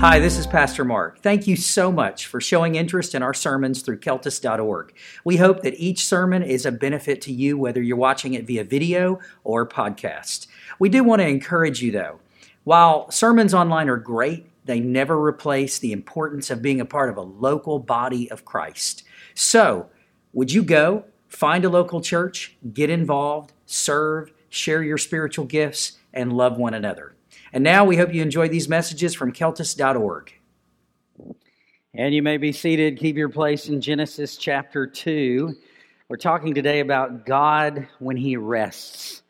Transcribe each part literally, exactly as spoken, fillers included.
Hi, this is Pastor Mark. Thank you so much for showing interest in our sermons through Keltis dot org. We hope that each sermon is a benefit to you, whether you're watching it via video or podcast. We do want to encourage you, though. While sermons online are great, they never replace the importance of being a part of a local body of Christ. So, would you go, find a local church, get involved, serve, share your spiritual gifts, and love one another? And now we hope you enjoy these messages from Keltis dot org. And you may be seated. Keep your place in Genesis chapter two. We're talking today about God when He rests.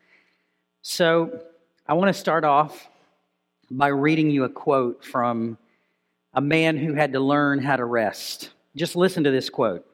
So I want to start off by reading you a quote from a man who had to learn how to rest. Just listen to this quote.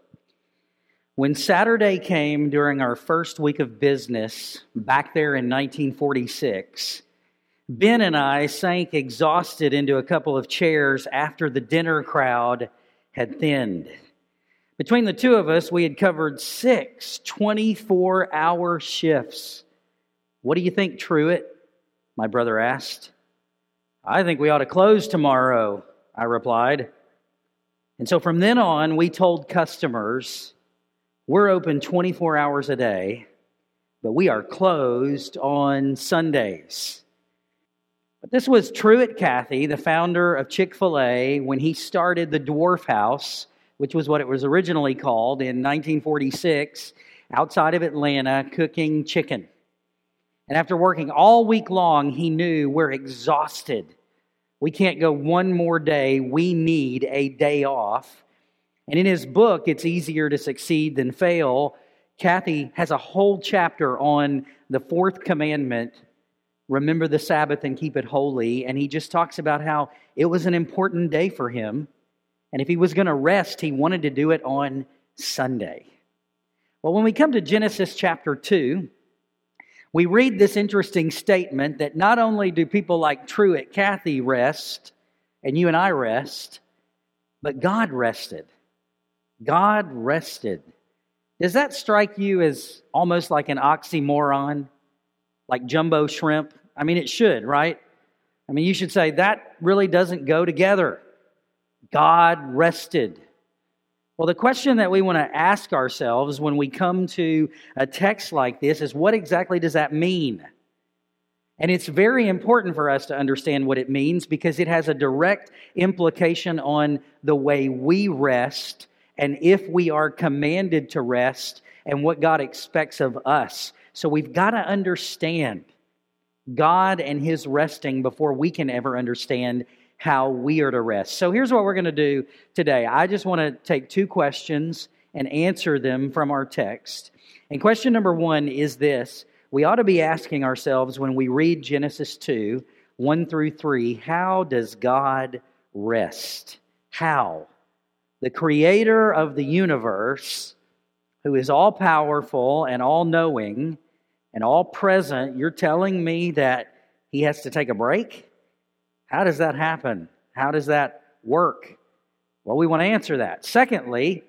When Saturday came during our first week of business back there in nineteen forty-six, Ben and I sank exhausted into a couple of chairs after the dinner crowd had thinned. Between the two of us, we had covered six twenty-four hour shifts. What do you think, Truett? My brother asked. I think we ought to close tomorrow, I replied. And so from then on, we told customers, we're open twenty-four hours a day, but we are closed on Sundays. But this was Truett Cathy, the founder of Chick-fil-A, when he started the Dwarf House, which was what it was originally called in nineteen forty-six, outside of Atlanta, cooking chicken. And after working all week long, he knew we're exhausted. We can't go one more day. We need a day off. And in his book, It's Easier to Succeed Than Fail, Cathy has a whole chapter on the fourth commandment, remember the Sabbath and keep it holy. And he just talks about how it was an important day for him. And if he was going to rest, he wanted to do it on Sunday. Well, when we come to Genesis chapter two, we read this interesting statement that not only do people like Truett Cathy rest, and you and I rest, but God rested. God rested. Does that strike you as almost like an oxymoron? Like jumbo shrimp? I mean, it should, right? I mean, you should say, that really doesn't go together. God rested. Well, the question that we want to ask ourselves when we come to a text like this is, what exactly does that mean? And it's very important for us to understand what it means because it has a direct implication on the way we rest and if we are commanded to rest and what God expects of us. So we've got to understand God and His resting before we can ever understand how we are to rest. So here's what we're going to do today. I just want to take two questions and answer them from our text. And question number one is this. We ought to be asking ourselves when we read Genesis two, one through three, how does God rest? How? The Creator of the universe, who is all-powerful and all-knowing, and all present, you're telling me that He has to take a break? How does that happen? How does that work? Well, we want to answer that. Secondly,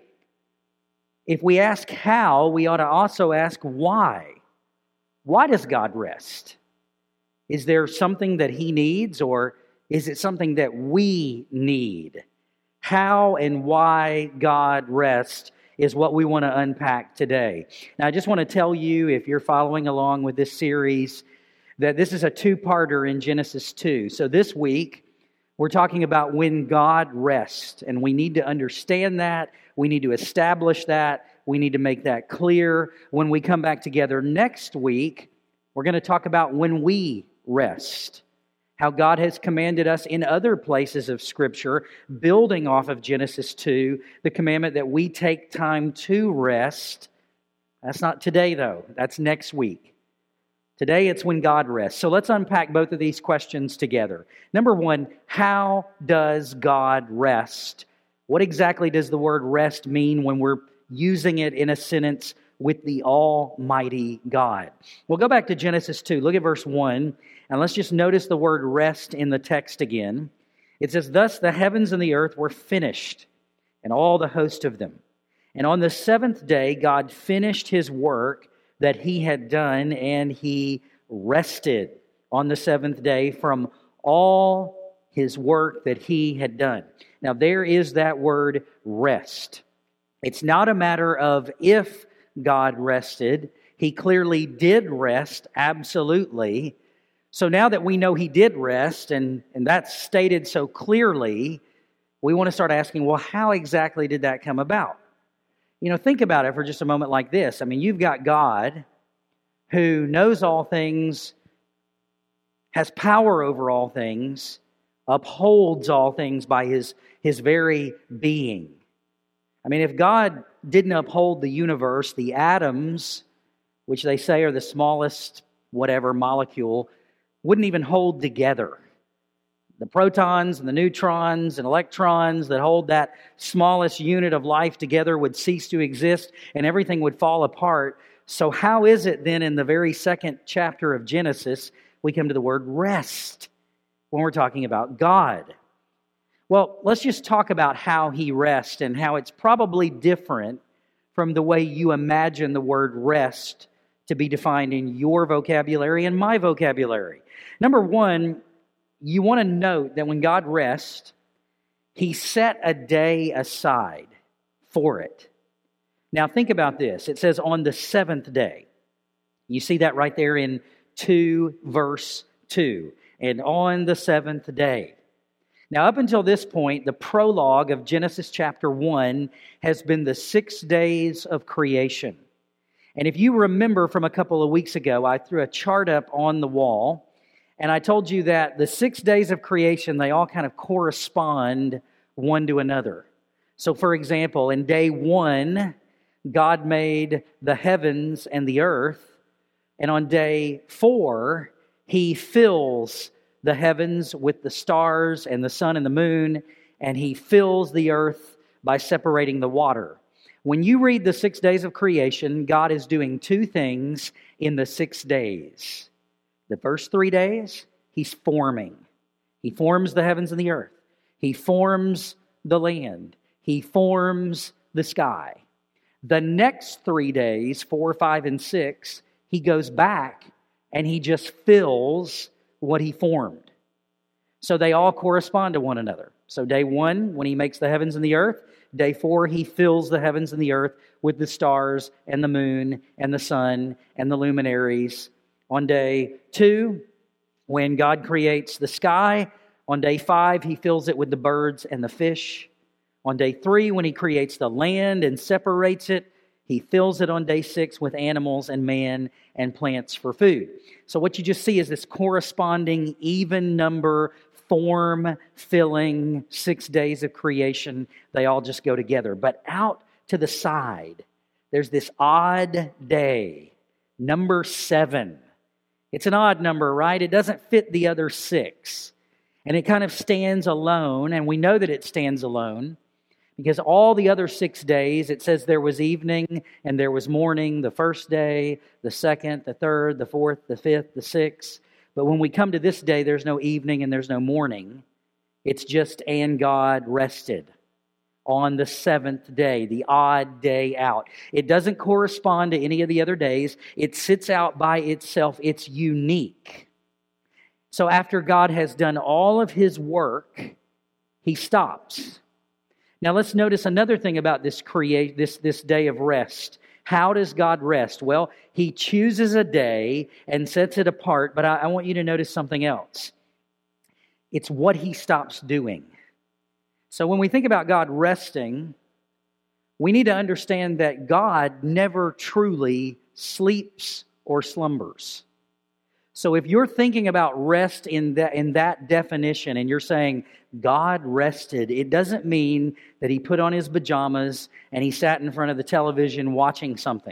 if we ask how, we ought to also ask why. Why does God rest? Is there something that He needs, or is it something that we need? How and why God rests is what we want to unpack today. Now, I just want to tell you, if you're following along with this series, that this is a two-parter in Genesis two. So this week, we're talking about when God rests, and we need to understand that. We need to establish that. We need to make that clear. When we come back together next week, we're going to talk about when we rest. How God has commanded us in other places of Scripture, building off of Genesis two, the commandment that we take time to rest. That's not today, though. That's next week. Today, it's when God rests. So let's unpack both of these questions together. Number one, how does God rest? What exactly does the word rest mean when we're using it in a sentence with the Almighty God? We'll go back to Genesis two. Look at verse one. And let's just notice the word rest in the text again. It says, thus the heavens and the earth were finished, and all the host of them. And on the seventh day, God finished His work that He had done, and He rested on the seventh day from all His work that He had done. Now there is that word rest. It's not a matter of if God rested. He clearly did rest, absolutely. So now that we know He did rest, and, and that's stated so clearly, we want to start asking, well, how exactly did that come about? You know, think about it for just a moment like this. I mean, you've got God who knows all things, has power over all things, upholds all things by His, His very being. I mean, if God didn't uphold the universe, the atoms, which they say are the smallest whatever molecule, wouldn't even hold together. The protons and the neutrons and electrons that hold that smallest unit of life together would cease to exist and everything would fall apart. So how is it then in the very second chapter of Genesis we come to the word rest when we're talking about God? Well, let's just talk about how He rests and how it's probably different from the way you imagine the word rest to be defined in your vocabulary and my vocabulary. Number one, you want to note that when God rests, He set a day aside for it. Now think about this. It says on the seventh day. You see that right there in two verse two. And on the seventh day. Now up until this point, the prologue of Genesis chapter one has been the six days of creation. And if you remember from a couple of weeks ago, I threw a chart up on the wall. And I told you that the six days of creation, they all kind of correspond one to another. So for example, in day one, God made the heavens and the earth. And on day four, He fills the heavens with the stars and the sun and the moon. And He fills the earth by separating the water. When you read the six days of creation, God is doing two things in the six days. The first three days, He's forming. He forms the heavens and the earth. He forms the land. He forms the sky. The next three days, four, five, and six, He goes back and He just fills what He formed. So they all correspond to one another. So day one, when He makes the heavens and the earth. Day four, He fills the heavens and the earth with the stars and the moon and the sun and the luminaries. On day two, when God creates the sky. On day five, He fills it with the birds and the fish. On day three, when He creates the land and separates it, He fills it on day six with animals and man and plants for food. So what you just see is this corresponding even number, form-filling six days of creation. They all just go together. But out to the side, there's this odd day, number seven. It's an odd number, right? It doesn't fit the other six. And it kind of stands alone, and we know that it stands alone because all the other six days, it says there was evening and there was morning, the first day, the second, the third, the fourth, the fifth, the sixth. But when we come to this day, there's no evening and there's no morning. It's just, and God rested on the seventh day, the odd day out. It doesn't correspond to any of the other days. It sits out by itself. It's unique. So after God has done all of His work, He stops. Now let's notice another thing about this create this, this day of rest. How does God rest? Well, He chooses a day and sets it apart, but I, I want you to notice something else. It's what He stops doing. So when we think about God resting, we need to understand that God never truly sleeps or slumbers. So if you're thinking about rest in that, in that definition and you're saying God rested, it doesn't mean that He put on His pajamas and He sat in front of the television watching something,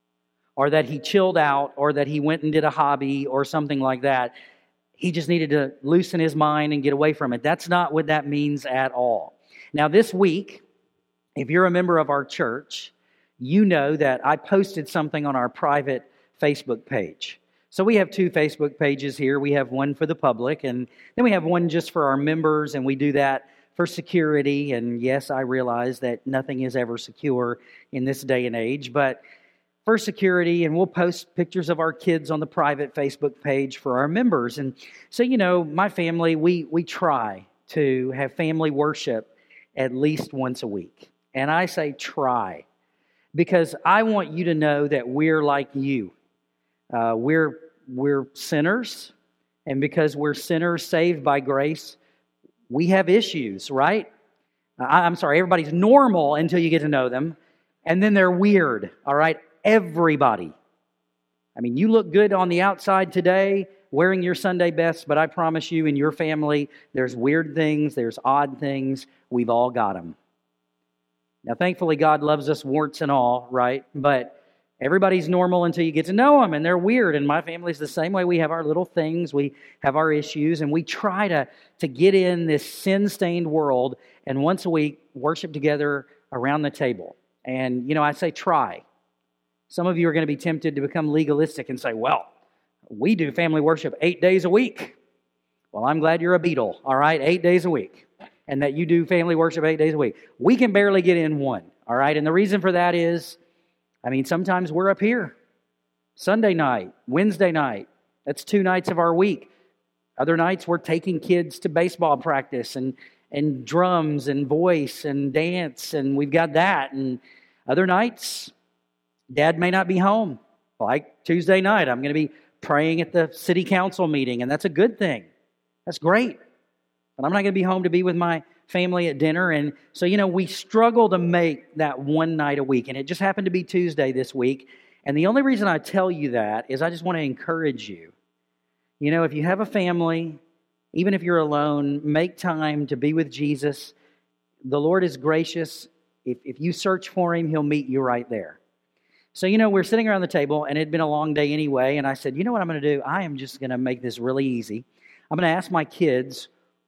or that He chilled out, or that He went and did a hobby or something like that. He just needed to loosen His mind and get away from it. That's not what that means at all. Now this week, if you're a member of our church, you know that I posted something on our private Facebook page. So we have two Facebook pages here. We have one for the public, and then we have one just for our members, and we do that for security. And yes, I realize that nothing is ever secure in this day and age, but for security, and we'll post pictures of our kids on the private Facebook page for our members. And so, you know, my family, we we try to have family worship at least once a week. And I say try, because I want you to know that we're like you. Uh, we're we're sinners, and because we're sinners saved by grace, we have issues, right? I, I'm sorry, everybody's normal until you get to know them, and then they're weird, all right? Everybody. I mean, you look good on the outside today, wearing your Sunday best, but I promise you, in your family, there's weird things, there's odd things. We've all got them. Now, thankfully, God loves us warts and all, right? But everybody's normal until you get to know them, and they're weird. And my family's the same way. We have our little things, we have our issues, and we try to, to get in this sin-stained world and once a week worship together around the table. And, you know, I say try. Some of you are going to be tempted to become legalistic and say, well, we do family worship eight days a week. Well, I'm glad you're a Beatle, all right? Eight days a week. And that you do family worship eight days a week. We can barely get in one, all right? And the reason for that is, I mean, sometimes we're up here. Sunday night, Wednesday night, that's two nights of our week. Other nights we're taking kids to baseball practice and, and drums and voice and dance, and we've got that. And other nights, Dad may not be home. Like Tuesday night, I'm going to be praying at the city council meeting, and that's a good thing. That's great. But I'm not going to be home to be with my family at dinner. And so, you know, we struggle to make that one night a week. And it just happened to be Tuesday this week. And the only reason I tell you that is I just want to encourage you. You know, if you have a family, even if you're alone, make time to be with Jesus. The Lord is gracious. If, if you search for Him, He'll meet you right there. So, you know, we're sitting around the table, and it had been a long day anyway. And I said, you know what I'm going to do? I am just going to make this really easy. I'm going to ask my kids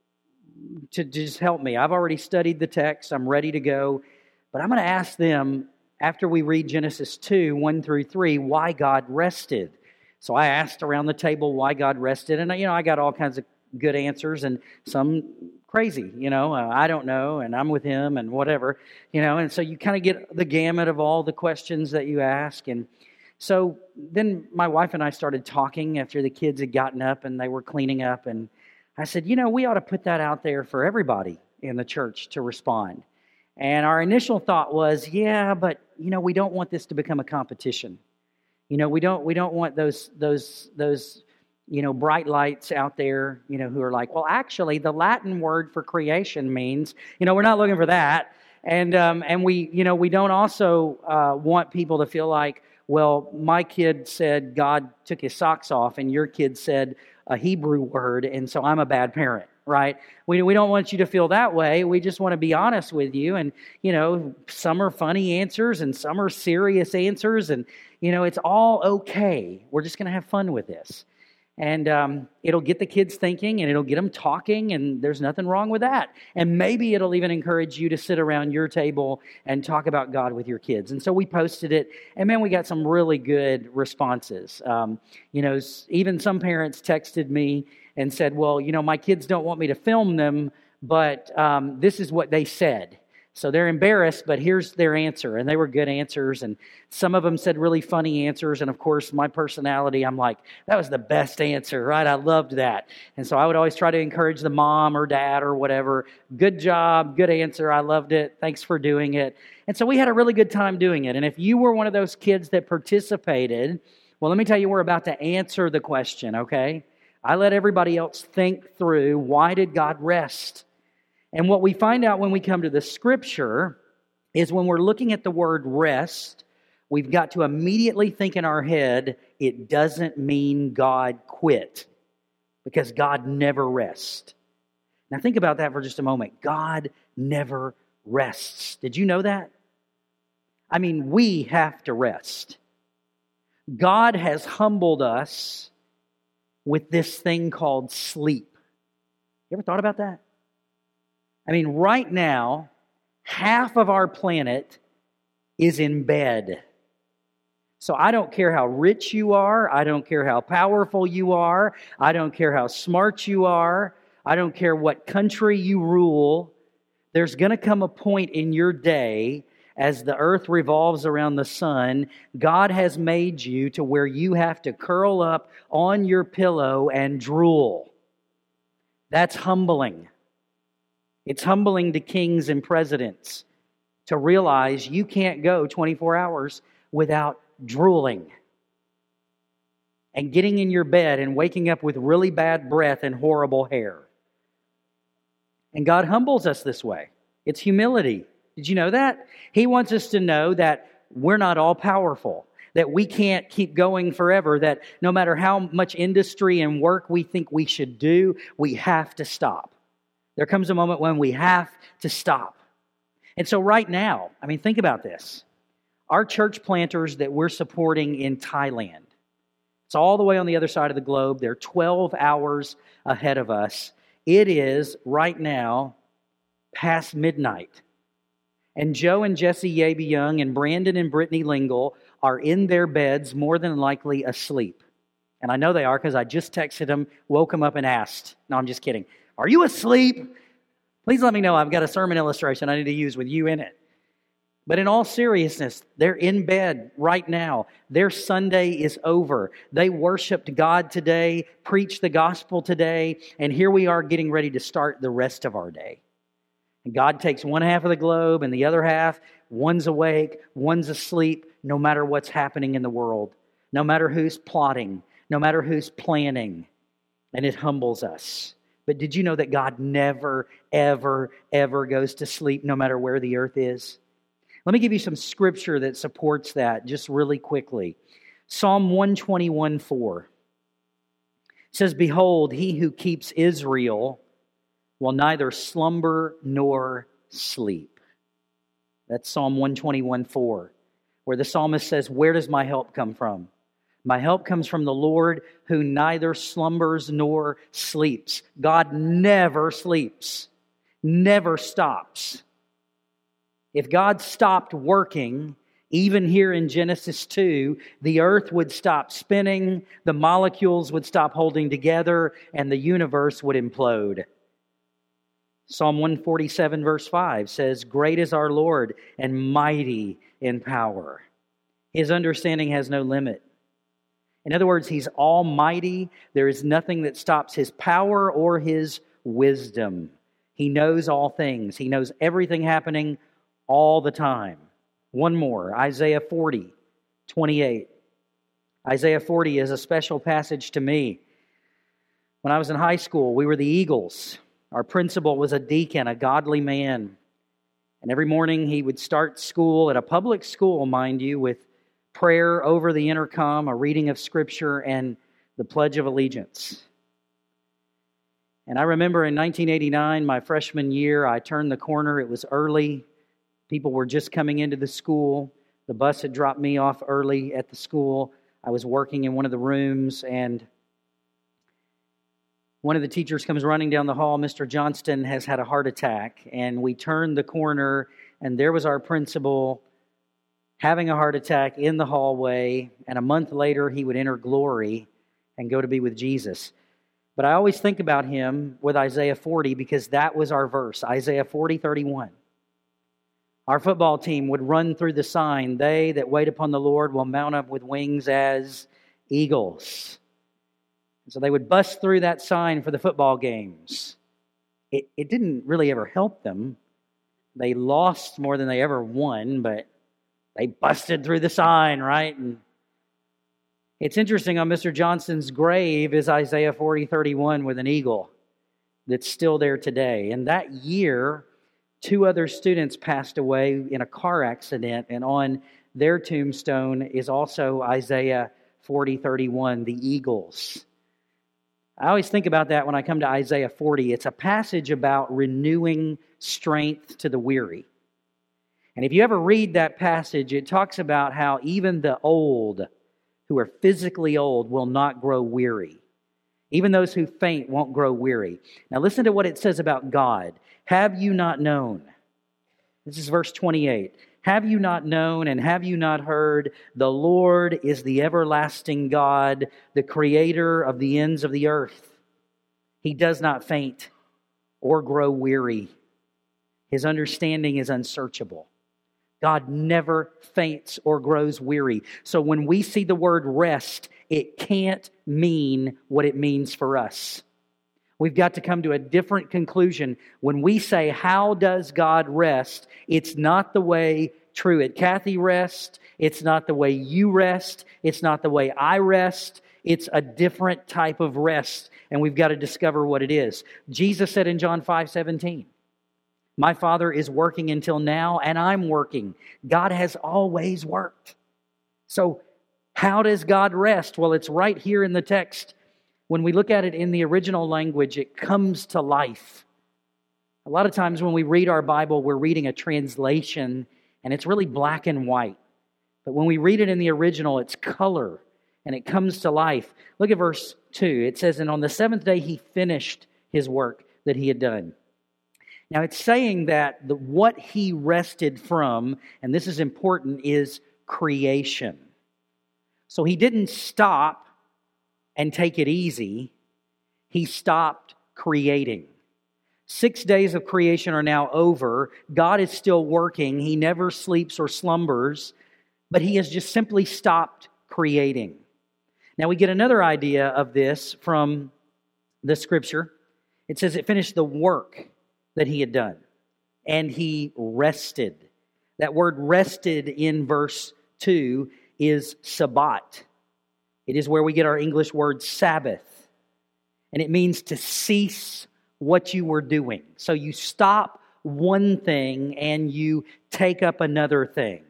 to just help me. I've already studied the text. I'm ready to go. But I'm going to ask them, after we read Genesis two, one through three, why God rested. So I asked around the table why God rested. And, you know, I got all kinds of good answers and some crazy, you know. Uh, I don't know, and I'm with Him and whatever, you know. And so you kind of get the gamut of all the questions that you ask. And so then my wife and I started talking after the kids had gotten up and they were cleaning up, and I said, you know, we ought to put that out there for everybody in the church to respond. And our initial thought was, yeah, but, you know, we don't want this to become a competition. You know, we don't we don't want those, those, those, you know, bright lights out there, you know, who are like, well, actually, the Latin word for creation means, you know, we're not looking for that. And, um, and we, you know, we don't also uh, want people to feel like, well, my kid said God took his socks off, and your kid said a Hebrew word, and so I'm a bad parent, right? We we don't want you to feel that way. We just want to be honest with you. And, you know, some are funny answers, and some are serious answers, and, you know, it's all okay. We're just going to have fun with this. And um, it'll get the kids thinking, and it'll get them talking, and there's nothing wrong with that. And maybe it'll even encourage you to sit around your table and talk about God with your kids. And so we posted it, and man, we got some really good responses. Um, you know, even some parents texted me and said, well, you know, my kids don't want me to film them, but um, this is what they said. So they're embarrassed, but here's their answer. And they were good answers. And some of them said really funny answers. And of course, my personality, I'm like, that was the best answer, right? I loved that. And so I would always try to encourage the mom or dad or whatever. Good job, good answer. I loved it. Thanks for doing it. And so we had a really good time doing it. And if you were one of those kids that participated, well, let me tell you, we're about to answer the question, okay? I let everybody else think through, why did God rest? And what we find out when we come to the Scripture is when we're looking at the word rest, we've got to immediately think in our head, it doesn't mean God quit, because God never rests. Now think about that for just a moment. God never rests. Did you know that? I mean, we have to rest. God has humbled us with this thing called sleep. You ever thought about that? I mean, right now, half of our planet is in bed. So I don't care how rich you are. I don't care how powerful you are. I don't care how smart you are. I don't care what country you rule. There's going to come a point in your day, as the earth revolves around the sun, God has made you to where you have to curl up on your pillow and drool. That's humbling. It's humbling to kings and presidents to realize you can't go twenty-four hours without drooling and getting in your bed and waking up with really bad breath and horrible hair. And God humbles us this way. It's humility. Did you know that? He wants us to know that we're not all powerful, that we can't keep going forever, that no matter how much industry and work we think we should do, we have to stop. There comes a moment when we have to stop. And so right now, I mean, think about this. Our church planters that we're supporting in Thailand, it's all the way on the other side of the globe. They're twelve hours ahead of us. It is right now past midnight. And Joe and Jesse Yabe Young and Brandon and Brittany Lingle are in their beds, more than likely asleep. And I know they are because I just texted them, woke them up and asked. No, I'm just kidding. Are you asleep? Please let me know. I've got a sermon illustration I need to use with you in it. But in all seriousness, they're in bed right now. Their Sunday is over. They worshiped God today, preached the gospel today, and here we are getting ready to start the rest of our day. And God takes one half of the globe and the other half, one's awake, one's asleep, no matter what's happening in the world, no matter who's plotting, no matter who's planning, and it humbles us. But did you know that God never, ever, ever goes to sleep no matter where the earth is? Let me give you some scripture that supports that just really quickly. Psalm one twenty-one four says, "Behold, he who keeps Israel will neither slumber nor sleep." That's Psalm one twenty-one four, where the psalmist says, where does my help come from? My help comes from the Lord who neither slumbers nor sleeps. God never sleeps, never stops. If God stopped working, even here in Genesis two, the earth would stop spinning, the molecules would stop holding together, and the universe would implode. Psalm one forty-seven verse five says, "Great is our Lord and mighty in power. His understanding has no limit." In other words, He's almighty. There is nothing that stops His power or His wisdom. He knows all things. He knows everything happening all the time. One more, Isaiah forty, twenty-eight. Isaiah forty is a special passage to me. When I was in high school, we were the Eagles. Our principal was a deacon, a godly man. And every morning he would start school, at a public school, mind you, with prayer over the intercom, a reading of Scripture, and the Pledge of Allegiance. And I remember in nineteen eighty-nine, my freshman year, I turned the corner. It was early. People were just coming into the school. The bus had dropped me off early at the school. I was working in one of the rooms, and one of the teachers comes running down the hall. Mister Johnston has had a heart attack. And we turned the corner, and there was our principal having a heart attack in the hallway. And a month later, he would enter glory and go to be with Jesus. But I always think about him with Isaiah forty because that was our verse, Isaiah forty thirty-one. Our football team would run through the sign, "They that wait upon the Lord will mount up with wings as eagles." So they would bust through that sign for the football games. It, it didn't really ever help them. They lost more than they ever won, but they busted through the sign, right? And it's interesting, on Mister Johnston's grave is Isaiah forty thirty-one with an eagle that's still there today. And that year, two other students passed away in a car accident, and on their tombstone is also Isaiah forty thirty-one, the eagles. I always think about that when I come to Isaiah forty. It's a passage about renewing strength to the weary. And if you ever read that passage, it talks about how even the old, who are physically old, will not grow weary. Even those who faint won't grow weary. Now listen to what it says about God. "Have you not known?" This is verse twenty-eight. "Have you not known and have you not heard? The Lord is the everlasting God, the creator of the ends of the earth. He does not faint or grow weary. His understanding is unsearchable." God never faints or grows weary. So when we see the word rest, it can't mean what it means for us. We've got to come to a different conclusion. When we say, how does God rest? It's not the way Truett Cathy rests. It's not the way you rest. It's not the way I rest. It's a different type of rest, and we've got to discover what it is. Jesus said in John five seventeen, my Father is working until now, and I'm working. God has always worked. So how does God rest? Well, it's right here in the text. When we look at it in the original language, it comes to life. A lot of times when we read our Bible, we're reading a translation, and it's really black and white. But when we read it in the original, it's color, and it comes to life. Look at verse two. It says, and on the seventh day he finished his work that he had done. Now it's saying that the, what he rested from, and this is important, is creation. So he didn't stop and take it easy. He stopped creating. Six days of creation are now over. God is still working. He never sleeps or slumbers, but he has just simply stopped creating. Now we get another idea of this from the scripture. It says it finished the work that he had done, and he rested. That word rested in verse two is Sabbat. It is where we get our English word Sabbath. And it means to cease what you were doing. So you stop one thing and you take up another thing.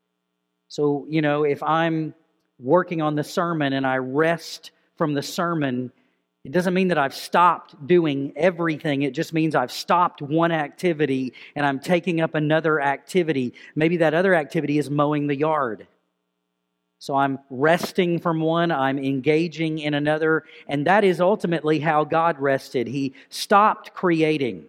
So, you know, if I'm working on the sermon and I rest from the sermon, it doesn't mean that I've stopped doing everything. It just means I've stopped one activity and I'm taking up another activity. Maybe that other activity is mowing the yard. So I'm resting from one, I'm engaging in another, and that is ultimately how God rested. He stopped creating.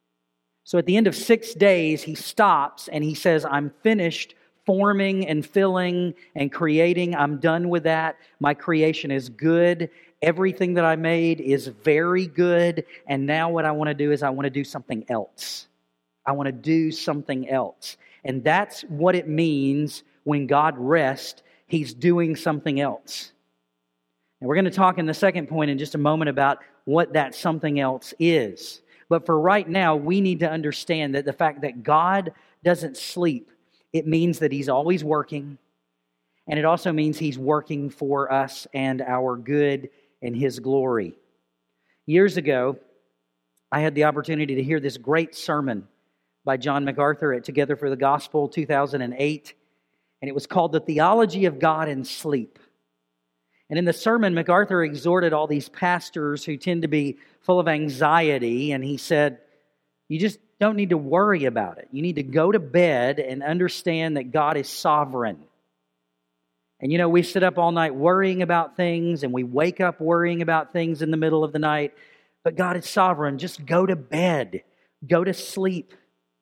So at the end of six days, he stops and he says, I'm finished forming and filling and creating. I'm done with that. My creation is good. Everything that I made is very good. And now what I want to do is I want to do something else. I want to do something else. And that's what it means when God rests. He's doing something else. And we're going to talk in the second point in just a moment about what that something else is. But for right now, we need to understand that the fact that God doesn't sleep, it means that He's always working. And it also means He's working for us and our good and His glory. Years ago, I had the opportunity to hear this great sermon by John MacArthur at Together for the Gospel two thousand eight. And it was called The Theology of God in Sleep. And in the sermon, MacArthur exhorted all these pastors who tend to be full of anxiety. And he said, you just don't need to worry about it. You need to go to bed and understand that God is sovereign. And you know, we sit up all night worrying about things, and we wake up worrying about things in the middle of the night. But God is sovereign. Just go to bed. Go to sleep.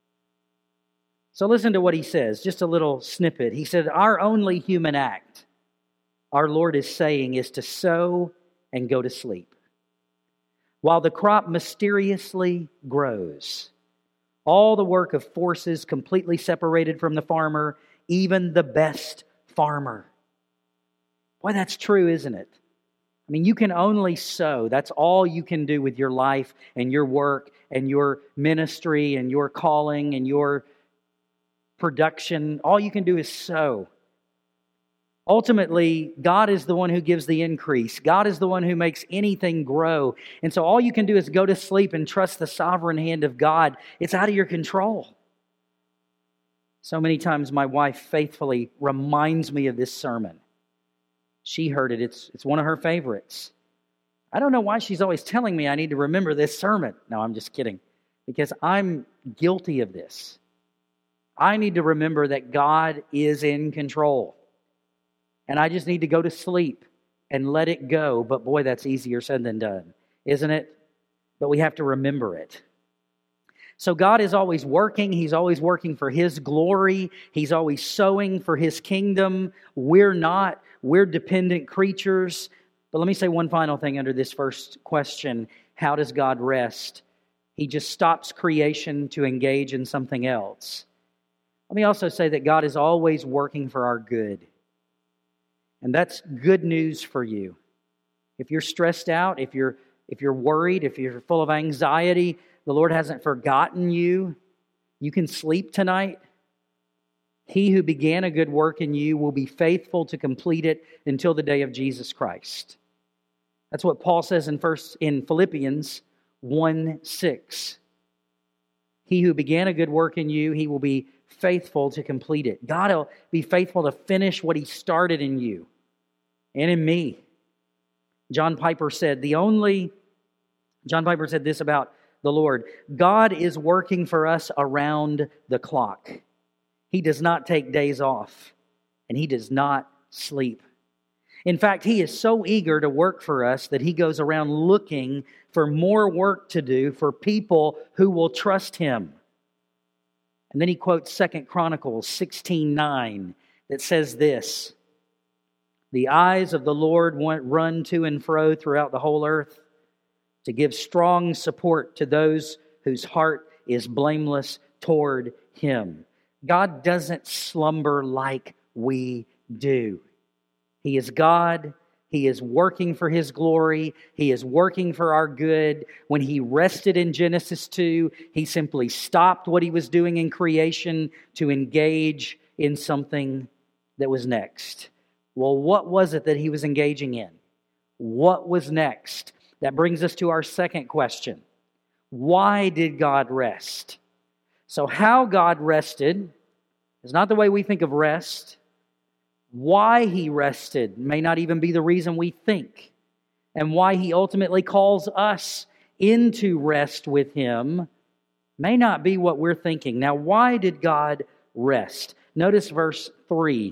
So listen to what he says, just a little snippet. He said, our only human act, our Lord is saying, is to sow and go to sleep. While the crop mysteriously grows, all the work of forces completely separated from the farmer, even the best farmer. Boy, that's true, isn't it? I mean, you can only sow. That's all you can do with your life and your work and your ministry and your calling and your production. All you can do is sow. Ultimately, God is the one who gives the increase. God is the one who makes anything grow. And so all you can do is go to sleep and trust the sovereign hand of God. It's out of your control. So many times my wife faithfully reminds me of this sermon. She heard it. It's, it's one of her favorites. I don't know why she's always telling me I need to remember this sermon. No, I'm just kidding. Because I'm guilty of this. I need to remember that God is in control. And I just need to go to sleep and let it go. But boy, that's easier said than done, isn't it? But we have to remember it. So God is always working. He's always working for His glory. He's always sowing for His kingdom. We're not. We're dependent creatures. But let me say one final thing under this first question. How does God rest? He just stops creation to engage in something else. Let me also say that God is always working for our good. And that's good news for you. If you're stressed out, if you're if you're worried, if you're full of anxiety, the Lord hasn't forgotten you. You can sleep tonight. He who began a good work in you will be faithful to complete it until the day of Jesus Christ. That's what Paul says in first in Philippians one six. He who began a good work in you, He will be faithful to complete it. God will be faithful to finish what He started in you and in me. John Piper said, the only, John Piper said this about the Lord, God is working for us around the clock. He does not take days off, and He does not sleep. In fact, He is so eager to work for us that He goes around looking for more work to do for people who will trust Him. And then he quotes Second Chronicles sixteen nine that says this, the eyes of the Lord run to and fro throughout the whole earth to give strong support to those whose heart is blameless toward Him. God doesn't slumber like we do. He is God. He is working for His glory. He is working for our good. When He rested in Genesis two, He simply stopped what He was doing in creation to engage in something that was next. Well, what was it that He was engaging in? What was next? That brings us to our second question. Why did God rest? So how God rested is not the way we think of rest. Why He rested may not even be the reason we think. And why He ultimately calls us into rest with Him may not be what we're thinking. Now, why did God rest? Notice verse three.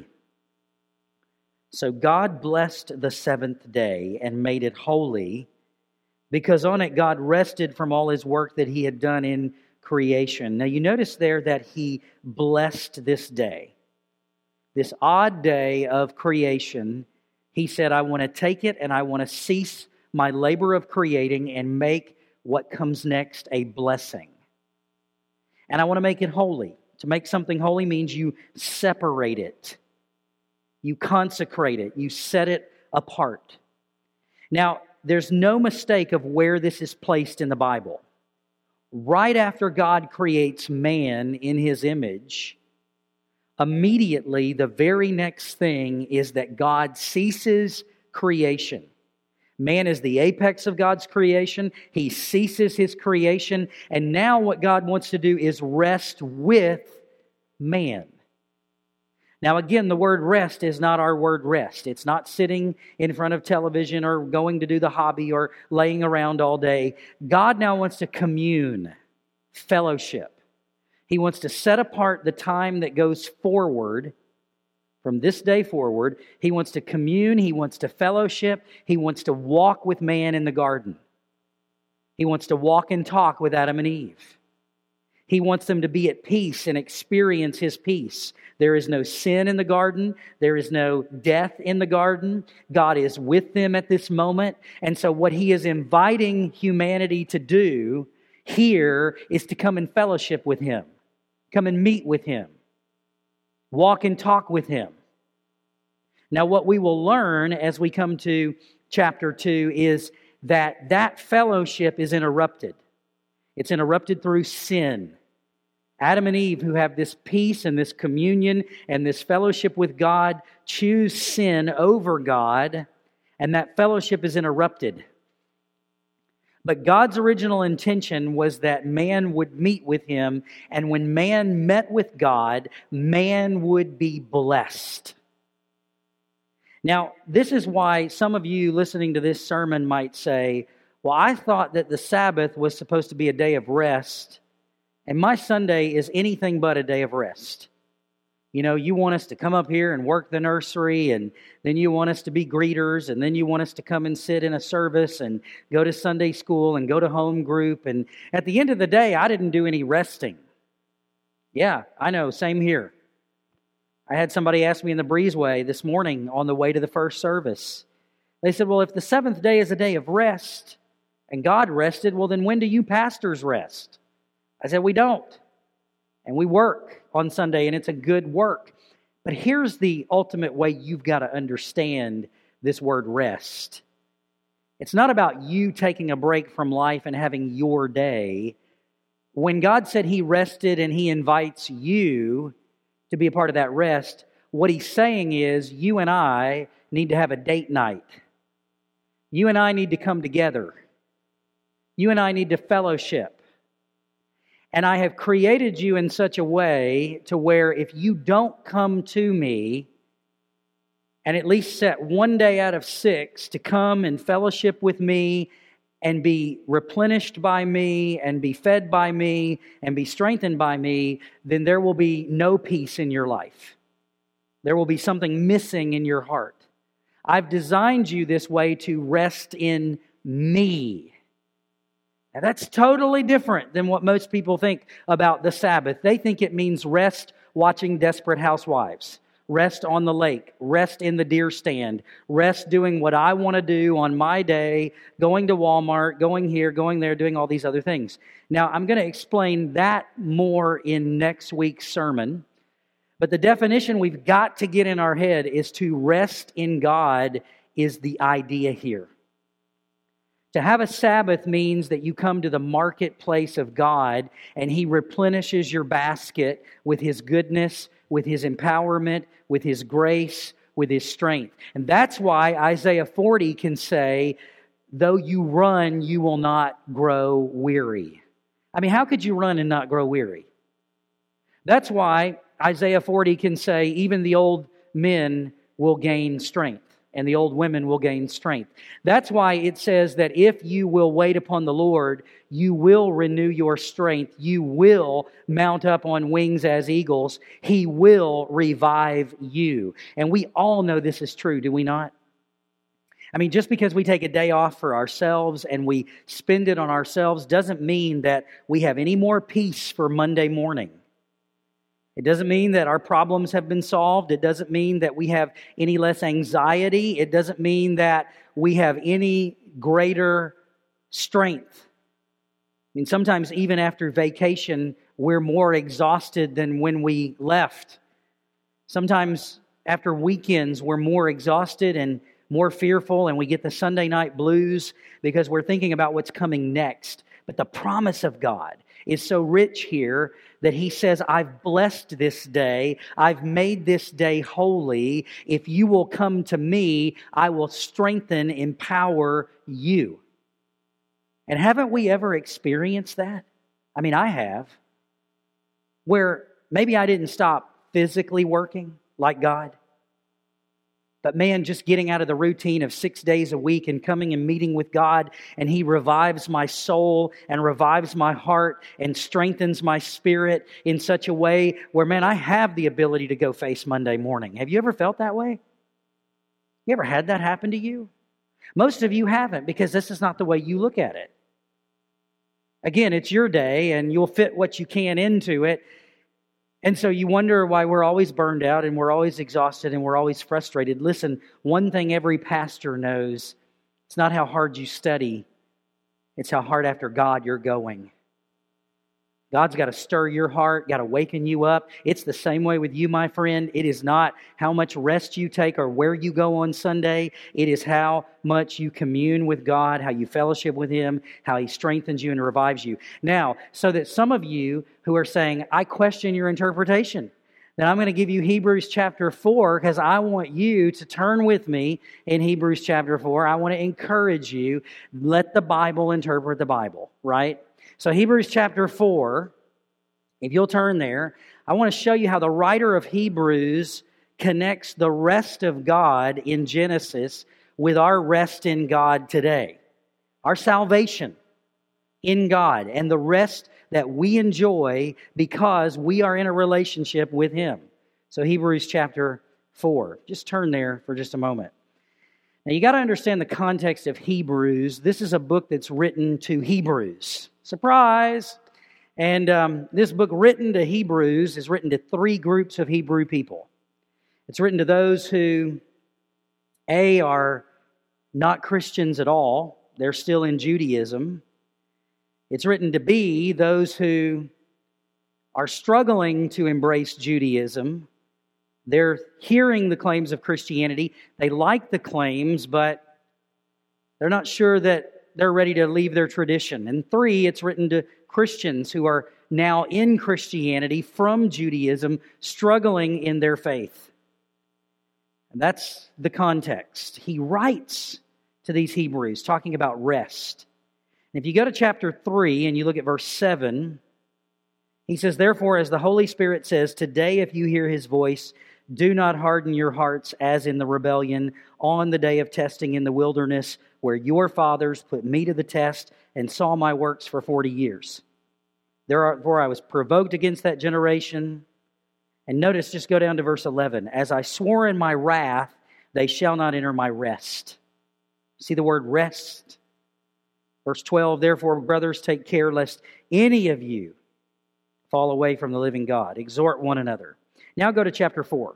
So God blessed the seventh day and made it holy, because on it God rested from all His work that He had done in creation. Now you notice there that He blessed this day. This odd day of creation, He said, I want to take it and I want to cease my labor of creating and make what comes next a blessing. And I want to make it holy. To make something holy means you separate it. You consecrate it. You set it apart. Now, there's no mistake of where this is placed in the Bible. Right after God creates man in His image, immediately the very next thing is that God ceases creation. Man is the apex of God's creation. He ceases His creation. And now what God wants to do is rest with man. Now again, the word rest is not our word rest. It's not sitting in front of television or going to do the hobby or laying around all day. God now wants to commune, fellowship. He wants to set apart the time that goes forward, from this day forward. He wants to commune. He wants to fellowship. He wants to walk with man in the garden. He wants to walk and talk with Adam and Eve. He wants them to be at peace and experience His peace. There is no sin in the garden. There is no death in the garden. God is with them at this moment. And so what He is inviting humanity to do here is to come in fellowship with Him. Come and meet with Him. Walk and talk with Him. Now what we will learn as we come to chapter two is that that fellowship is interrupted. It's interrupted through sin. Adam and Eve, who have this peace and this communion and this fellowship with God, choose sin over God, and that fellowship is interrupted. But God's original intention was that man would meet with Him, and when man met with God, man would be blessed. Now, this is why some of you listening to this sermon might say, well, I thought that the Sabbath was supposed to be a day of rest, and my Sunday is anything but a day of rest. You know, you want us to come up here and work the nursery, and then you want us to be greeters, and then you want us to come and sit in a service and go to Sunday school and go to home group. And at the end of the day, I didn't do any resting. Yeah, I know, same here. I had somebody ask me in the breezeway this morning on the way to the first service. They said, well, if the seventh day is a day of rest, and God rested, well, then when do you pastors rest? I said, we don't. And we work on Sunday, and it's a good work. But here's the ultimate way you've got to understand this word rest. It's not about you taking a break from life and having your day. When God said He rested and He invites you to be a part of that rest, what He's saying is you and I need to have a date night. You and I need to come together. You and I need to fellowship. And I have created you in such a way to where if you don't come to me and at least set one day out of six to come and fellowship with me and be replenished by me and be fed by me and be strengthened by me, then there will be no peace in your life. There will be something missing in your heart. I've designed you this way to rest in me. Now that's totally different than what most people think about the Sabbath. They think it means rest watching Desperate Housewives, rest on the lake, rest in the deer stand, rest doing what I want to do on my day, going to Walmart, going here, going there, doing all these other things. Now, I'm going to explain that more in next week's sermon. But the definition we've got to get in our head is to rest in God is the idea here. To have a Sabbath means that you come to the marketplace of God and He replenishes your basket with His goodness, with His empowerment, with His grace, with His strength. And that's why Isaiah forty can say, though you run, you will not grow weary. I mean, how could you run and not grow weary? That's why Isaiah forty can say, even the old men will gain strength. And the old women will gain strength. That's why it says that if you will wait upon the Lord, you will renew your strength. You will mount up on wings as eagles. He will revive you. And we all know this is true, do we not? I mean, just because we take a day off for ourselves and we spend it on ourselves doesn't mean that we have any more peace for Monday morning. It doesn't mean that our problems have been solved. It doesn't mean that we have any less anxiety. It doesn't mean that we have any greater strength. I mean, sometimes even after vacation, we're more exhausted than when we left. Sometimes after weekends, we're more exhausted and more fearful, and we get the Sunday night blues because we're thinking about what's coming next. But the promise of God is so rich here that He says, I've blessed this day. I've made this day holy. If you will come to me, I will strengthen, empower you. And haven't we ever experienced that? I mean, I have. Where maybe I didn't stop physically working like God. But man, just getting out of the routine of six days a week and coming and meeting with God, and He revives my soul and revives my heart and strengthens my spirit in such a way where, man, I have the ability to go face Monday morning. Have you ever felt that way? You ever had that happen to you? Most of you haven't, because this is not the way you look at it. Again, it's your day, and you'll fit what you can into it. And so you wonder why we're always burned out and we're always exhausted and we're always frustrated. Listen, one thing every pastor knows, it's not how hard you study, it's how hard after God you're going. God's got to stir your heart, got to waken you up. It's the same way with you, my friend. It is not how much rest you take or where you go on Sunday. It is how much you commune with God, how you fellowship with Him, how He strengthens you and revives you. Now, so that some of you who are saying, I question your interpretation, then I'm going to give you Hebrews chapter four, because I want you to turn with me in Hebrews chapter four. I want to encourage you, let the Bible interpret the Bible, right? So Hebrews chapter four, if you'll turn there, I want to show you how the writer of Hebrews connects the rest of God in Genesis with our rest in God today. Our salvation in God and the rest that we enjoy because we are in a relationship with Him. So Hebrews chapter four. Just turn there for just a moment. Now you got to understand the context of Hebrews. This is a book that's written to Hebrews. Surprise! And um, this book written to Hebrews is written to three groups of Hebrew people. It's written to those who, A, are not Christians at all. They're still in Judaism. It's written to B, those who are struggling to embrace Judaism. They're hearing the claims of Christianity. They like the claims, but they're not sure that they're ready to leave their tradition. And three, it's written to Christians who are now in Christianity from Judaism, struggling in their faith. And that's the context. He writes to these Hebrews, talking about rest. And if you go to chapter three and you look at verse seven, he says, "Therefore, as the Holy Spirit says, today if you hear His voice, do not harden your hearts as in the rebellion on the day of testing in the wilderness, where your fathers put me to the test and saw my works for forty years. Therefore I was provoked against that generation." And notice, just go down to verse eleven. "As I swore in my wrath, they shall not enter my rest." See the word rest? Verse twelve, "Therefore, brothers, take care lest any of you fall away from the living God. Exhort one another." Now go to chapter four.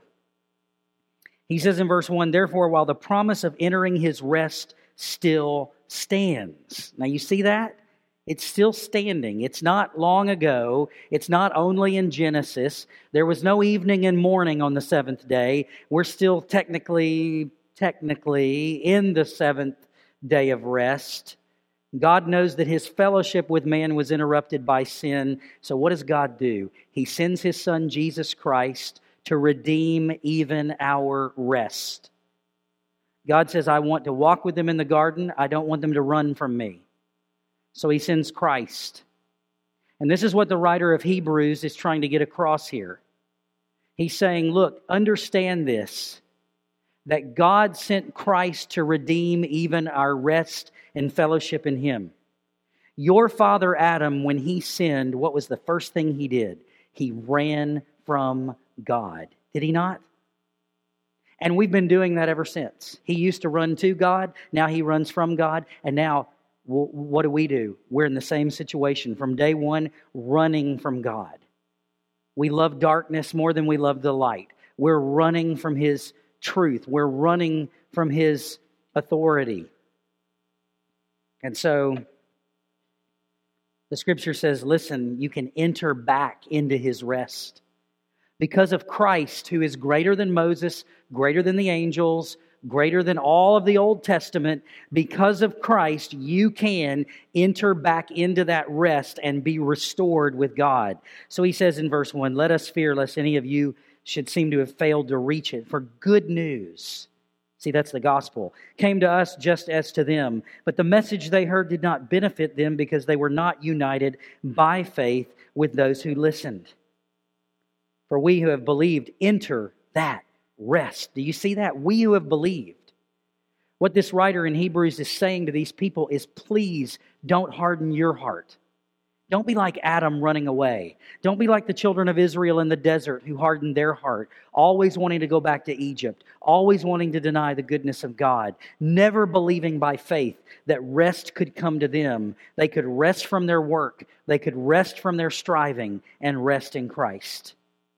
He says in verse one, "Therefore, while the promise of entering His rest still stands." Now you see that? It's still standing. It's not long ago. It's not only in Genesis. There was no evening and morning on the seventh day. We're still technically, technically in the seventh day of rest. God knows that His fellowship with man was interrupted by sin. So what does God do? He sends His Son, Jesus Christ, to redeem even our rest. God says, I want to walk with them in the garden. I don't want them to run from me. So He sends Christ. And this is what the writer of Hebrews is trying to get across here. He's saying, look, understand this, that God sent Christ to redeem even our rest and fellowship in Him. Your father Adam, when he sinned, what was the first thing he did? He ran from God. Did he not? And we've been doing that ever since. He used to run to God. Now he runs from God. And now, what do we do? We're in the same situation. From day one, running from God. We love darkness more than we love the light. We're running from His truth. We're running from His authority. And so, the Scripture says, listen, you can enter back into His rest. Because of Christ, who is greater than Moses, greater than the angels, greater than all of the Old Testament, because of Christ, you can enter back into that rest and be restored with God. So he says in verse one, "Let us fear lest any of you should seem to have failed to reach it. For good news," see, that's the gospel, "came to us just as to them. But the message they heard did not benefit them because they were not united by faith with those who listened. For we who have believed enter that rest." Do you see that? We who have believed. What this writer in Hebrews is saying to these people is, please don't harden your heart. Don't be like Adam running away. Don't be like the children of Israel in the desert who hardened their heart, always wanting to go back to Egypt, always wanting to deny the goodness of God, never believing by faith that rest could come to them. They could rest from their work. They could rest from their striving and rest in Christ.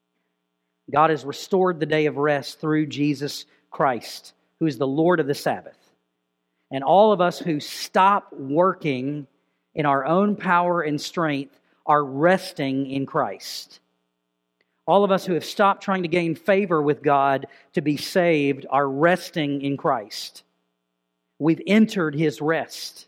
God has restored the day of rest through Jesus Christ, who is the Lord of the Sabbath. And all of us who stop working in our own power and strength are resting in Christ. All of us who have stopped trying to gain favor with God to be saved are resting in Christ. We've entered His rest.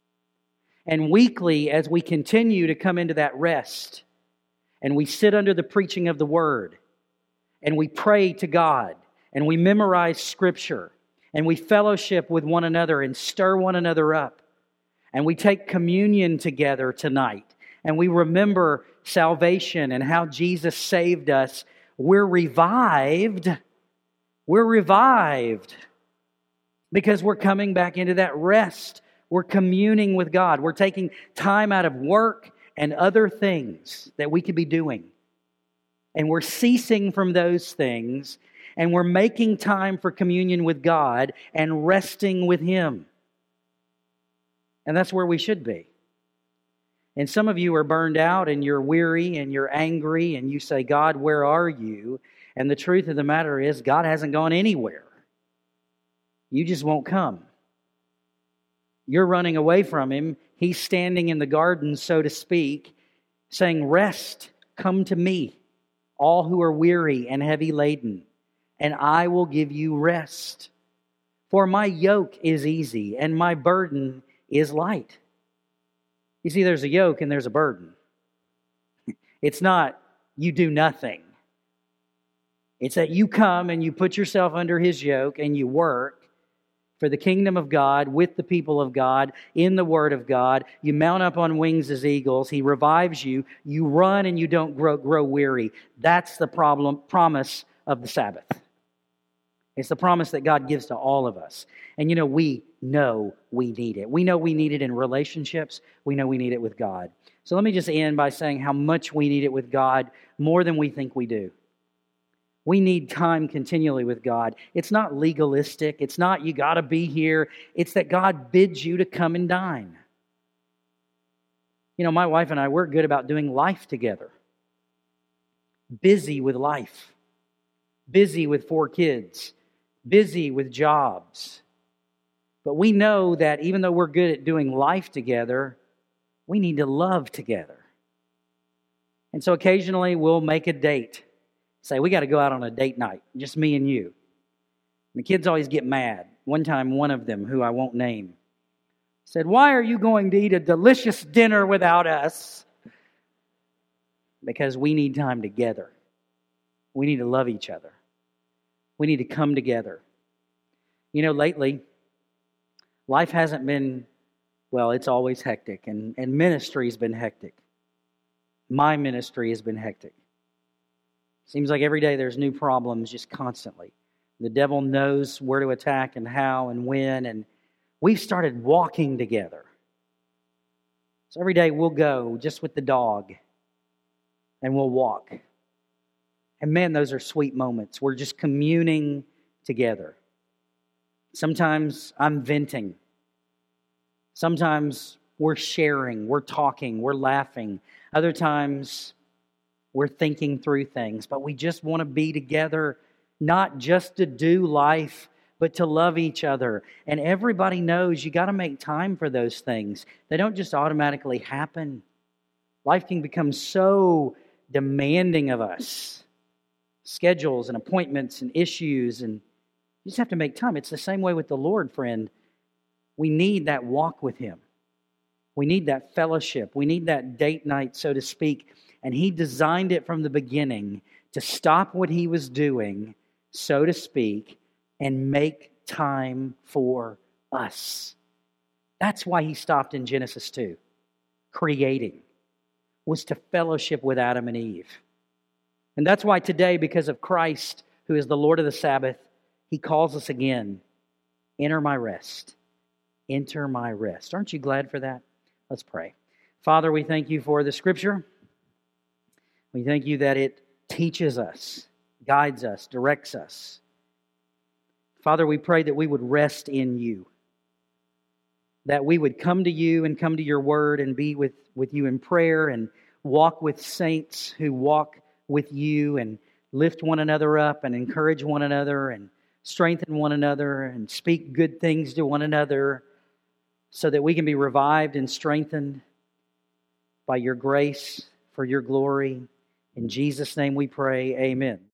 And weekly, as we continue to come into that rest, and we sit under the preaching of the Word, and we pray to God, and we memorize Scripture, and we fellowship with one another and stir one another up, and we take communion together tonight, and we remember salvation and how Jesus saved us, we're revived. We're revived because we're coming back into that rest. We're communing with God. We're taking time out of work and other things that we could be doing. And we're ceasing from those things, and we're making time for communion with God and resting with Him. And that's where we should be. And some of you are burned out, and you're weary, and you're angry, and you say, God, where are you? And the truth of the matter is, God hasn't gone anywhere. You just won't come. You're running away from Him. He's standing in the garden, so to speak, saying, rest. Come to me, all who are weary and heavy laden, and I will give you rest. For my yoke is easy and my burden is light. You see, there's a yoke and there's a burden. It's not you do nothing. It's that you come and you put yourself under His yoke and you work for the kingdom of God, with the people of God, in the Word of God. You mount up on wings as eagles. He revives you. You run and you don't grow, grow weary. That's the problem, promise of the Sabbath. It's the promise that God gives to all of us. And you know, we know we need it. We know we need it in relationships. We know we need it with God. So let me just end by saying how much we need it with God, more than we think we do. We need time continually with God. It's not legalistic. It's not you got to be here. It's that God bids you to come and dine. You know, my wife and I, we're good about doing life together. Busy with life. Busy with four kids. Busy with jobs. But we know that even though we're good at doing life together, we need to love together. And so occasionally we'll make a date. Say, we got to go out on a date night, just me and you. And the kids always get mad. One time, one of them, who I won't name, said, "Why are you going to eat a delicious dinner without us?" Because we need time together. We need to love each other. We need to come together. You know, lately, life hasn't been, well, it's always hectic, and, and ministry's been hectic. My ministry has been hectic. Seems like every day there's new problems just constantly. The devil knows where to attack and how and when, and we've started walking together. So every day we'll go just with the dog, and we'll walk. And man, those are sweet moments. We're just communing together. Sometimes I'm venting. Sometimes we're sharing, we're talking, we're laughing. Other times we're thinking through things, but we just want to be together, not just to do life, but to love each other. And everybody knows you got to make time for those things. They don't just automatically happen. Life can become so demanding of us. Schedules and appointments and issues, and you just have to make time. It's the same way with the Lord, friend. We need that walk with Him. We need that fellowship. We need that date night, so to speak. And He designed it from the beginning to stop what He was doing, so to speak, and make time for us. That's why He stopped in Genesis two. Creating was to fellowship with Adam and Eve. And that's why today, because of Christ, who is the Lord of the Sabbath, He calls us again. Enter my rest. Enter my rest. Aren't you glad for that? Let's pray. Father, we thank You for the Scripture. We thank You that it teaches us, guides us, directs us. Father, we pray that we would rest in You, that we would come to You and come to Your Word and be with, with You in prayer and walk with saints who walk with You and lift one another up and encourage one another and strengthen one another and speak good things to one another so that we can be revived and strengthened by Your grace for Your glory. In Jesus' name we pray, amen.